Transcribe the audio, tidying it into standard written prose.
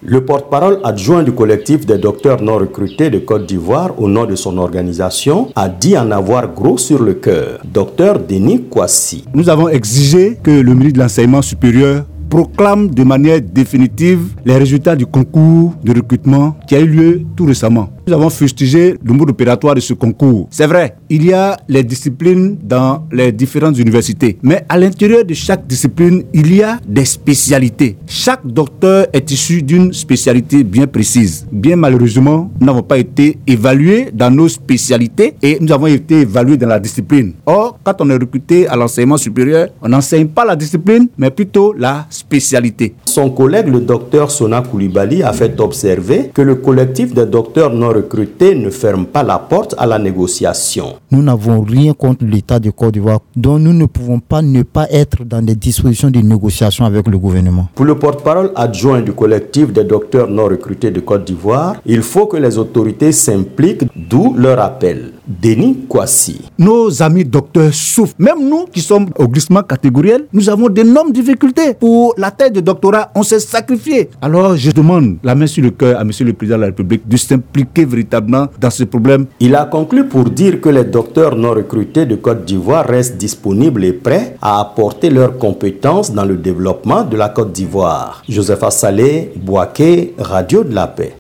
Le porte-parole adjoint du collectif des docteurs non recrutés de Côte d'Ivoire au nom de son organisation a dit en avoir gros sur le cœur. Docteur Denis Kwasi. Nous avons exigé que le ministre de l'Enseignement supérieur proclame de manière définitive les résultats du concours de recrutement qui a eu lieu tout récemment. Nous avons fustigé le mode opératoire de ce concours. C'est vrai, il y a les disciplines dans les différentes universités, mais à l'intérieur de chaque discipline, il y a des spécialités. Chaque docteur est issu d'une spécialité bien précise. Bien malheureusement, nous n'avons pas été évalués dans nos spécialités et nous avons été évalués dans la discipline. Or, quand on est recruté à l'enseignement supérieur, on n'enseigne pas la discipline, mais plutôt la spécialité. Son collègue, le docteur Sona Koulibaly, a fait observer que le collectif des docteurs non recrutés ne ferme pas la porte à la négociation. Nous n'avons rien contre l'État de Côte d'Ivoire, donc nous ne pouvons pas ne pas être dans des dispositions de négociation avec le gouvernement. Pour le porte-parole adjoint du collectif des docteurs non recrutés de Côte d'Ivoire, il faut que les autorités s'impliquent, d'où leur appel. Denis Kwasi. Nos amis docteurs souffrent. Même nous qui sommes au glissement catégoriel, nous avons d'énormes difficultés. Pour la thèse de doctorat, on s'est sacrifié. Alors je demande la main sur le cœur à M. le Président de la République de s'impliquer véritablement dans ce problème. Il a conclu pour dire que les docteurs non recrutés de Côte d'Ivoire restent disponibles et prêts à apporter leurs compétences dans le développement de la Côte d'Ivoire. Joseph Assalé, Bouaké, Radio de la Paix.